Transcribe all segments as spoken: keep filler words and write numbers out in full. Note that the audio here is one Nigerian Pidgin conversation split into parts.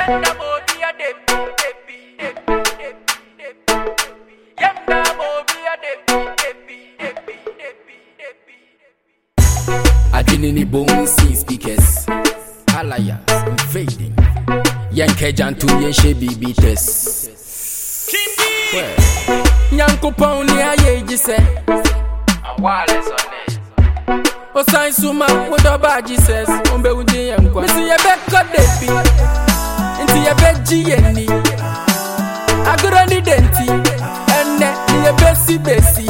Yanda mo be a debi, debi, debi, debi, debi. Yanda mo be a debi, debi, debi, debi, debi. Adinini bone C speakers, alliance invading. Yanke jantu yenshe bibi test. Nyanko pony aye jise. Wireless on it. O sign suma with a bad Jesus. Umbe uji yankwa. Missy ye beka debi. Inti ye beji yeni. Agura ni denti. Enne ni ye besi besi.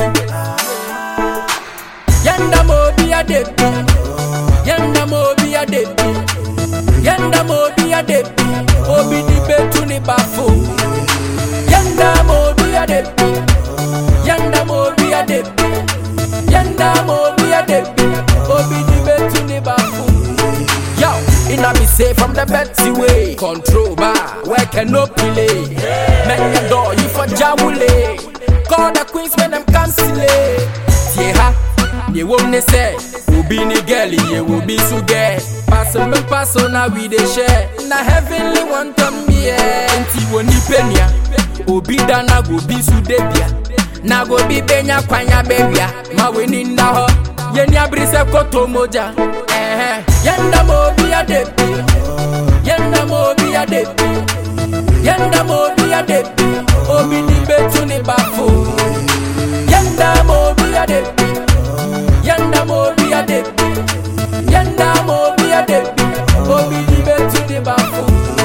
Yanda mo bi a debi. Yanda mo bi a debi. Yanda mo bi a debi. Obi di betu ni bafo. Yanda mo bi a debi. Yanda mo bi a debi. Yanda mo bi a debi. Obi di betu ni bafo. Yo, inna be safe from the Betsy way. Control bar, where can no play. Make the door, you for jawule. Call the queens when them come silly. Tieha, ye won't say. Ubi ni girlie, ye will be so gay. Pass on me, pass on, now we dey share. Na heavenly one come here. Inti woni penya. Obi dana go be su debia. Na go be benya kwanya bebia. Ma weni na ho. Yeni abrise koto moja. Eh, yanda mo bi a debi. Yanda mo bi a debi. Yanda mo bi a debi. Obi ni betu ni bafo. Yanda mo bi a debi. Yanda mo bi a debi. Yanda mo bi a debi. Obi ni betu ni bafo.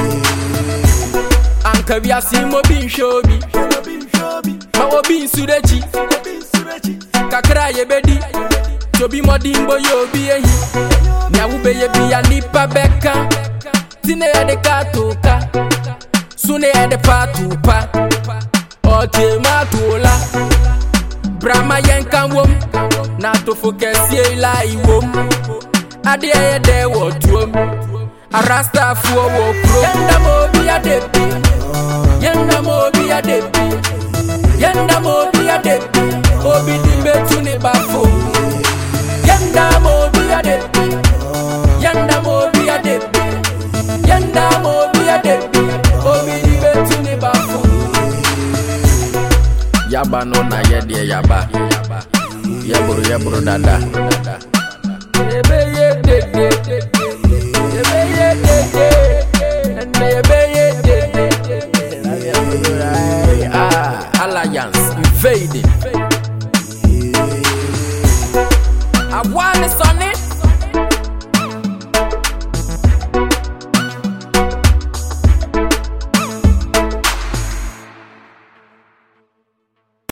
Anka we asi mo bin shobi. Ma wo bin surechi. Kakra ye bedi. Tobi modimbo yo bi ehi. Nya wo be ye bi anipa beka. Tine ye de katoka. Sune ye de patupa. Ote matola. Brahma yenkan wom. Na to focus ye la iwom. Ade ye de wotuom. Arasta fuo wo pro. Yanda mo bi a debi. Yanda mo bi a debi. Yanda mo bi a debi. Obi di betu ni bafo. Yanda mo bi a debi. Yanda mo bi a debi. Yanda mo bi a debi. Obi di betu ni bafo. Yaba no na yede yaba. Yaburu yaburu dada. Ebe ye de de de. Ebe ye de de. Ebe ye de de. Ah, alliance invading.